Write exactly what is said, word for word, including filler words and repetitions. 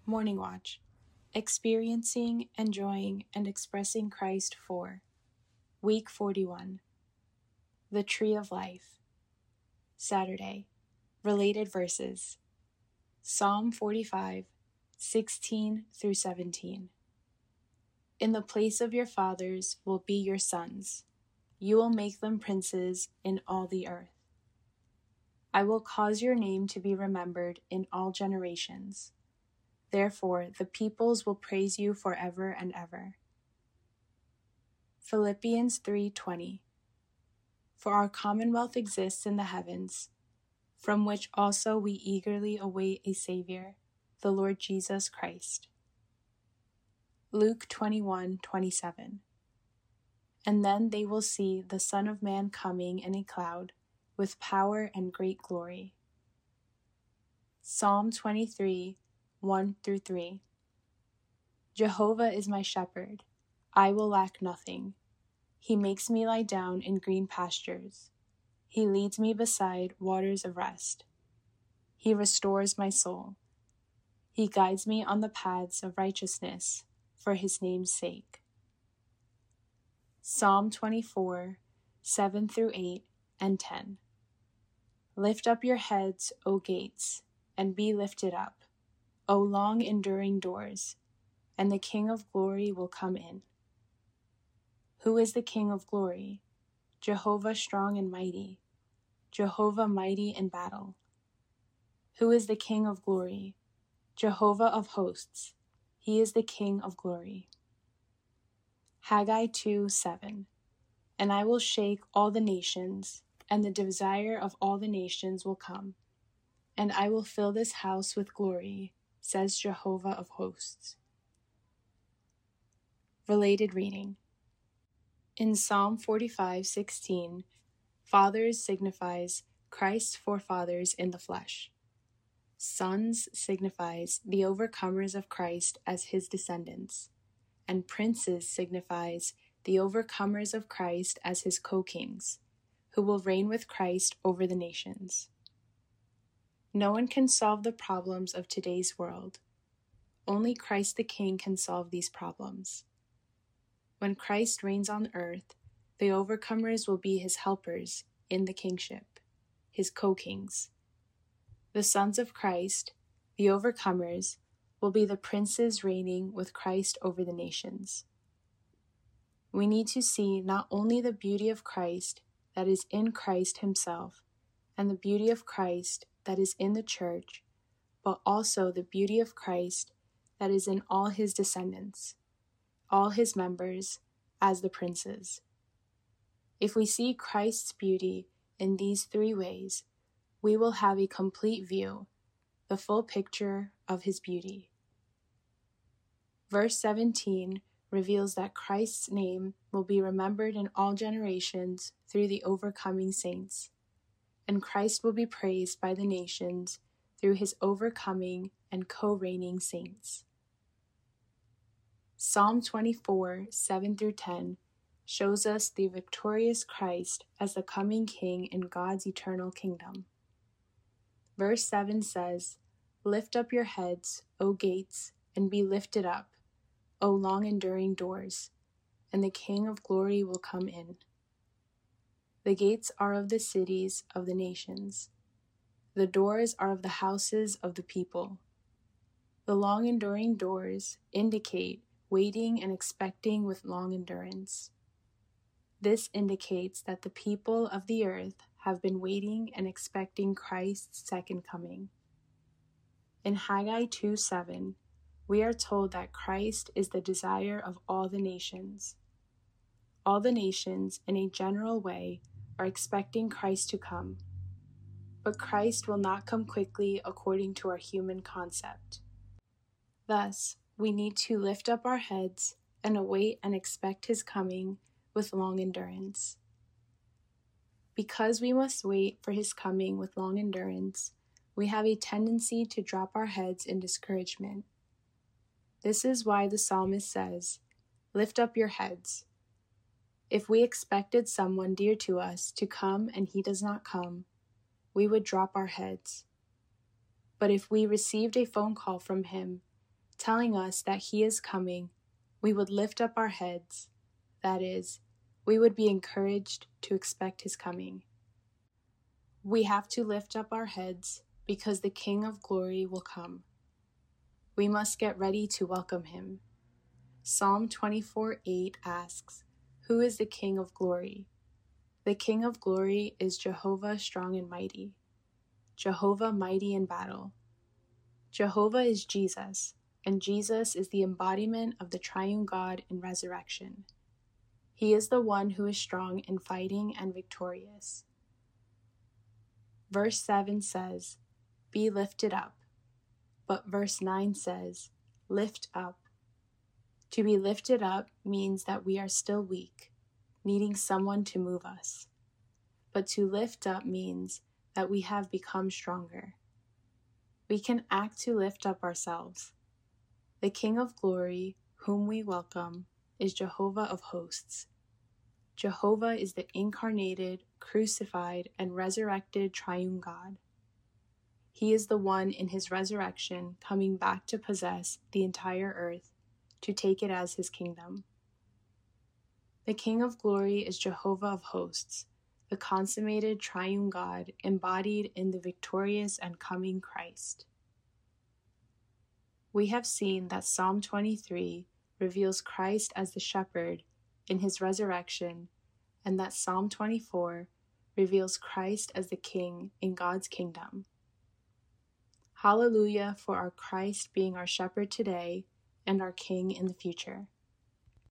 Morning Watch. Experiencing, Enjoying, and Expressing Christ for Week forty-one. The Tree of Life. Saturday. Related verses. Psalm forty-five, sixteen through seventeen. In the place of your fathers will be your sons. You will make them princes in all the earth. I will cause your name to be remembered in all generations. Therefore, the peoples will praise you forever and ever. Philippians three twenty. For our commonwealth exists in the heavens, from which also we eagerly await a Savior, the Lord Jesus Christ. Luke twenty-one twenty-seven. And then they will see the Son of Man coming in a cloud, with power and great glory. Psalm twenty-three one through three. Jehovah is my shepherd, I will lack nothing. He makes me lie down in green pastures. He leads me beside waters of rest. He restores my soul. He guides me on the paths of righteousness for his name's sake. Psalm twenty-four seven through eight and ten. Lift up your heads, O gates, and be lifted up, O long-enduring doors, and the King of glory will come in. Who is the King of glory? Jehovah strong and mighty, Jehovah mighty in battle. Who is the King of glory? Jehovah of hosts, he is the King of glory. Haggai two seven. And I will shake all the nations, and the desire of all the nations will come, and I will fill this house with glory, says Jehovah of hosts. Related reading. In Psalm forty-five sixteen, fathers signifies Christ's forefathers in the flesh. Sons signifies the overcomers of Christ as his descendants, and princes signifies the overcomers of Christ as his co-kings, who will reign with Christ over the nations. No one can solve the problems of today's world. Only Christ the King can solve these problems. When Christ reigns on earth, the overcomers will be his helpers in the kingship, his co-kings. The sons of Christ, the overcomers, will be the princes reigning with Christ over the nations. We need to see not only the beauty of Christ that is in Christ himself, and the beauty of Christ that is in the church, but also the beauty of Christ that is in all his descendants, all his members, as the princes. If we see Christ's beauty in these three ways, we will have a complete view, the full picture of his beauty. Verse seventeen reveals that Christ's name will be remembered in all generations through the overcoming saints, and Christ will be praised by the nations through his overcoming and co-reigning saints. Psalm twenty-four seven through ten shows us the victorious Christ as the coming King in God's eternal kingdom. Verse seven says, Lift up your heads, O gates, and be lifted up, O long-enduring doors, and the King of glory will come in. The gates are of the cities of the nations. The doors are of the houses of the people. The long-enduring doors indicate waiting and expecting with long endurance. This indicates that the people of the earth have been waiting and expecting Christ's second coming. In Haggai two seven, we are told that Christ is the desire of all the nations. All the nations, in a general way, are expecting Christ to come. But Christ will not come quickly according to our human concept. Thus, we need to lift up our heads and await and expect his coming with long endurance. Because we must wait for his coming with long endurance, we have a tendency to drop our heads in discouragement. This is why the psalmist says, Lift up your heads. If we expected someone dear to us to come and he does not come, we would drop our heads. But if we received a phone call from him telling us that He is coming, we would lift up our heads. That is, we would be encouraged to expect His coming. We have to lift up our heads because the King of Glory will come. We must get ready to welcome Him. Psalm twenty-four eight asks, "Who is the King of Glory?" The King of Glory is Jehovah strong and mighty, Jehovah mighty in battle. Jehovah is Jesus, and Jesus is the embodiment of the triune God in resurrection. He is the one who is strong in fighting and victorious. Verse seven says, "Be lifted up," but verse nine says, "Lift up." To be lifted up means that we are still weak, needing someone to move us. But to lift up means that we have become stronger. We can act to lift up ourselves. The King of Glory, whom we welcome, is Jehovah of hosts. Jehovah is the incarnated, crucified, and resurrected triune God. He is the one in His resurrection coming back to possess the entire earth, to take it as His kingdom. The King of Glory is Jehovah of hosts, the consummated triune God embodied in the victorious and coming Christ. We have seen that Psalm twenty-three reveals Christ as the shepherd in His resurrection, and that Psalm twenty-four reveals Christ as the King in God's kingdom. Hallelujah for our Christ being our shepherd today and our King in the future.